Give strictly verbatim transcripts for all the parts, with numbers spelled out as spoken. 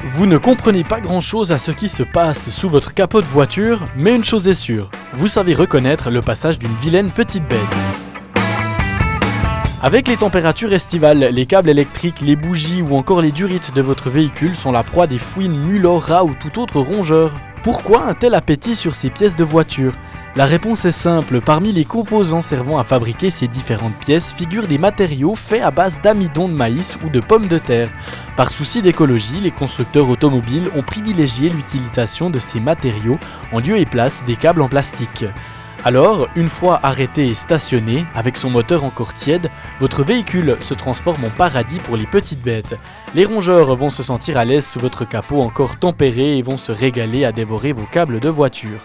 Vous ne comprenez pas grand chose à ce qui se passe sous votre capot de voiture, mais une chose est sûre, vous savez reconnaître le passage d'une vilaine petite bête. Avec les températures estivales, les câbles électriques, les bougies ou encore les durites de votre véhicule sont la proie des fouines, mulots, rats ou tout autre rongeur. Pourquoi un tel appétit sur ces pièces de voiture ? La réponse est simple, parmi les composants servant à fabriquer ces différentes pièces figurent des matériaux faits à base d'amidon de maïs ou de pommes de terre. Par souci d'écologie, les constructeurs automobiles ont privilégié l'utilisation de ces matériaux en lieu et place des câbles en plastique. Alors, une fois arrêté et stationné, avec son moteur encore tiède, votre véhicule se transforme en paradis pour les petites bêtes. Les rongeurs vont se sentir à l'aise sous votre capot encore tempéré et vont se régaler à dévorer vos câbles de voiture.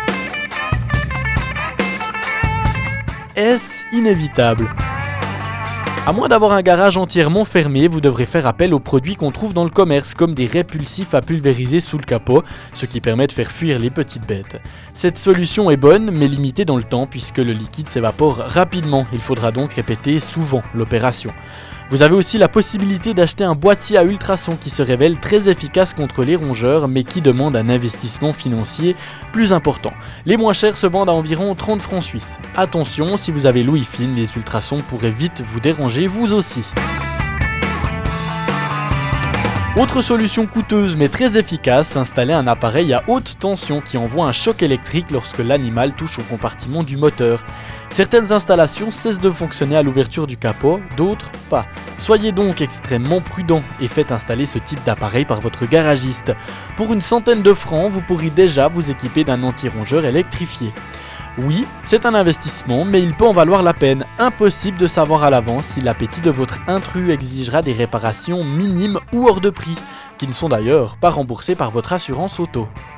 Est-ce inévitable ? À moins d'avoir un garage entièrement fermé, vous devrez faire appel aux produits qu'on trouve dans le commerce, comme des répulsifs à pulvériser sous le capot, ce qui permet de faire fuir les petites bêtes. Cette solution est bonne, mais limitée dans le temps, puisque le liquide s'évapore rapidement. Il faudra donc répéter souvent l'opération. Vous avez aussi la possibilité d'acheter un boîtier à ultrasons qui se révèle très efficace contre les rongeurs, mais qui demande un investissement financier plus important. Les moins chers se vendent à environ trente francs suisses. Attention, si vous avez l'ouïe fine, les ultrasons pourraient vite vous déranger vous aussi. Autre solution coûteuse mais très efficace, installer un appareil à haute tension qui envoie un choc électrique lorsque l'animal touche au compartiment du moteur. Certaines installations cessent de fonctionner à l'ouverture du capot, d'autres pas. Soyez donc extrêmement prudent et faites installer ce type d'appareil par votre garagiste. Pour une centaine de francs, vous pourrez déjà vous équiper d'un anti-rongeur électrifié. Oui, c'est un investissement, mais il peut en valoir la peine. Impossible de savoir à l'avance si l'appétit de votre intrus exigera des réparations minimes ou hors de prix, qui ne sont d'ailleurs pas remboursées par votre assurance auto.